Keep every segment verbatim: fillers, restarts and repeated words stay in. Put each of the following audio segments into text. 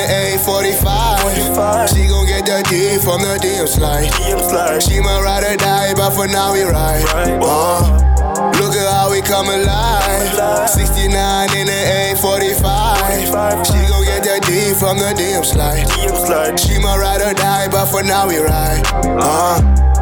the A forty-five. She gon' get the D from the D M slide. She my ride or die, but for now we ride. Uh. Look at how we come alive. sixty-nine in the A forty-five. She gon' get that D from the D M slide. She my ride or die, but for now we ride. Uh.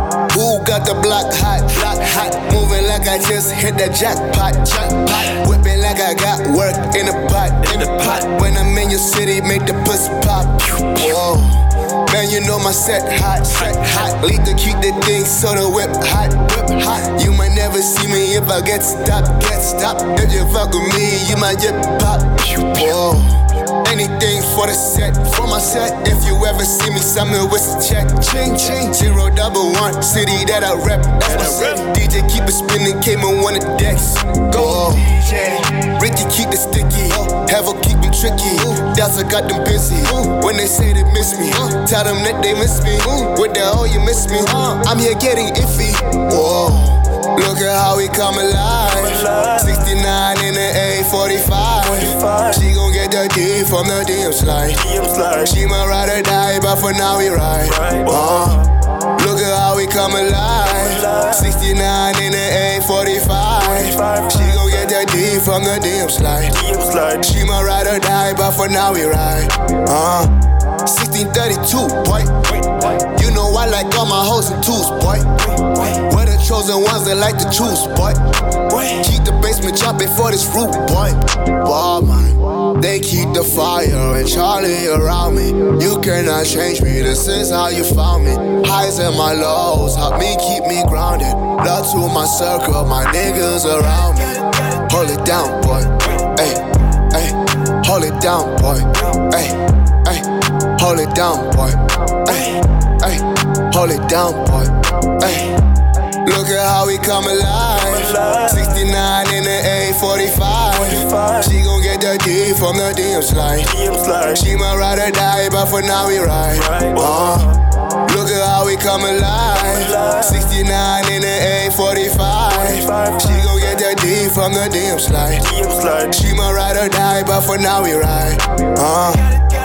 Who got the block hot? Block hot. Moving like I just hit the jackpot. Jackpot. Whipping like I got work in the pot. In the pot. When I'm in your city, make the pussy pop. Whoa. Man, you know my set hot, set hot. Lead to keep the thing so the whip hot, whip hot. You might never see me if I get stopped, get stopped. If you fuck with me, you might get pop. Whoa. Anything for the set, for my set. If you ever see me, something with a check. Ching, ching, zero double one. City that I rep, that's my set. D J keep it spinning, came on one of the decks. Go, D J. Ricky keep it sticky, have her keep it tricky. Delta got them busy. When they say they miss me, tell them that they miss me. What the hell you miss me? I'm here getting iffy. Whoa. Look at how we come alive. sixty-nine in the A forty-five. She gon' get the D from the D M slide. She my ride or die, but for now we ride. Uh, look at how we come alive. sixty-nine in the A forty-five. She gon' get the D from the D M slide. She my ride or die, but for now we ride. Uh, sixteen thirty-two, boy. You know I like all my hoes and twos, boy. We're the chosen ones that like to choose, boy. Keep the basement jumping for this roof, boy. Ball man, they keep the fire and Charlie around me. You cannot change me, this is how you found me. Highs and my lows, help me keep me grounded. Love to my circle, my niggas around me. Hold it down, boy. Ay, ay, hold it down, boy. Ay, ay, hold it down, boy. Ay, ay, hold it down, boy. Ay. Look at how we come alive. sixty-nine in the A forty-five. She gon' get the D from the D M slide. She my ride or die, but for now we ride. Uh, look at how we come alive. sixty-nine in the A forty-five. She gon' get the D from the D M slide. She my ride or die, but for now we ride. Uh.